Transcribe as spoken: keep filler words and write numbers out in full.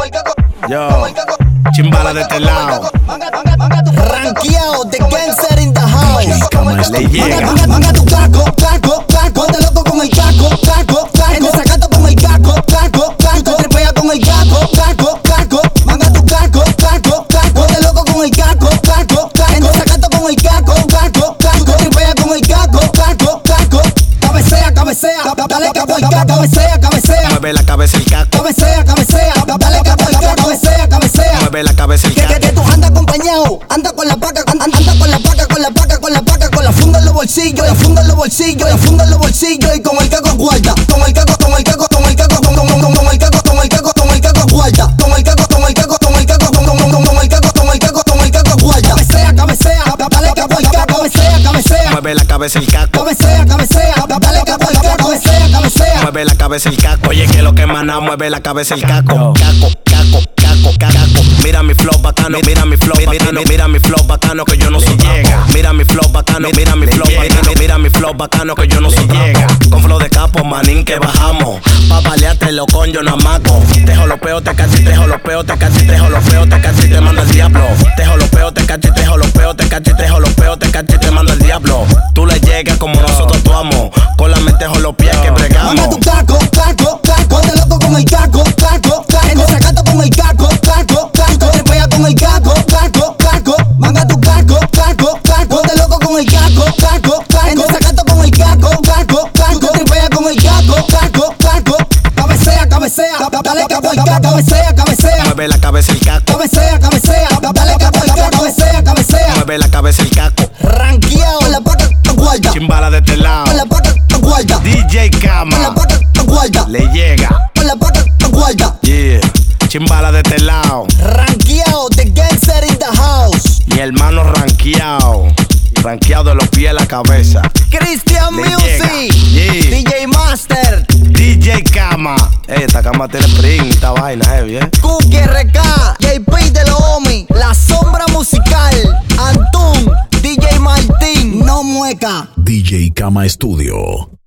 Yo, chimbala de este lado. Ranqueado, the gangster in the house. Le llega. Manga, manga tu caco, caco, caco. Ponte loco con el caco, caco, caco. En desacato con el caco, caco, caco. Te tripea con el caco, caco, caco. Manga tu caco, caco, caco. Ponte loco con el caco, caco, caco. En desacato con el caco, caco, caco. Te tripea con el caco, caco, caco. Cabecea, cabecea, dale capo el caco. Cabecea, cabecea. Mueve la cabeza el caco. Cabecea, cabecea, dale capo el caco. Cabecea, cabecea. Mueve la cabeza el Que, que, que caco. tú andas acompañado, anda con la paca, anda, anda con la paca, con la paca, con la paca, con la funda en los bolsillos, la funda en los bolsillos, la funda en los bolsillos y con el caco guarda, con el caco, con el caco, con el caco, con, con, con, con el caco, con el caco, con el caco guarda, con el caco, con el caco, con el caco, con, con, con, con el caco, con el caco, con el caco guarda. Cabecea, cabecea, dale capo al caco, cabecea, cabecea. Mueve la cabeza el caco. Cabecea, cabecea, dale capo al caco, cabecea, cabecea. Mueve la cabeza el caco. Oye, que lo que mana mueve la cabeza el caco. Caco, caco, caco, caco. Mira mi flow bacano, mira mi flow bacano, mira mi flow bacano que yo no soy llega. Mira mi flow bacano, mira mi flow bacano, mira mi flow bacano que yo no soy llega. Con flow de capo, manín que bajamos. Pa' baleártelo con yo namaco. Te jolopeo, te cachi, te jolopeo, te cachi, te jolopeo, te cachi, te manda el diablo. Te jolopeo, te cachi, te jolopeo, te cachi, te jolopeo, te cachi, te manda el diablo. Tú le llegas como nosotros actuamos. Con la mente jolopea que bregamos. Manga tu caco, caco, caco. Ponte loco con el caco, caco, caco. En desacato con el caco, caco, caco. Te tripea con el caco, caco, caco. Manga tu caco, caco, caco. Ponte loco con el caco, caco, caco. En desacato con el caco, caco, caco. Te tripea con el caco, caco, caco. Cabecea, cabecea, dale capo al caco. Cabecea, cabecea. Mueve la cabeza el caco. Cabecea, cabecea, dale capo al caco. Cabecea, cabecea. Mueve la cabeza el caco. Ranqueado, con la paca guarda, Chimbala de este lado. con la paca guarda, D J con la Kama paca guarda, le llega. con la paca guarda. Yeah. Chimbala de este lado. Ranqueado, the gangster in the house. Mi hermano ranqueado. Ranqueado de los pies a la cabeza. Christian Le Music, llega. Yeah. D J Master, D J Kama. Eh, esta cama tiene print, esta vaina heavy, eh. Cookie R K, J P de los homies, La Sombra Musical, Antun, D J Martín, No Mueca. D J Kama Studio.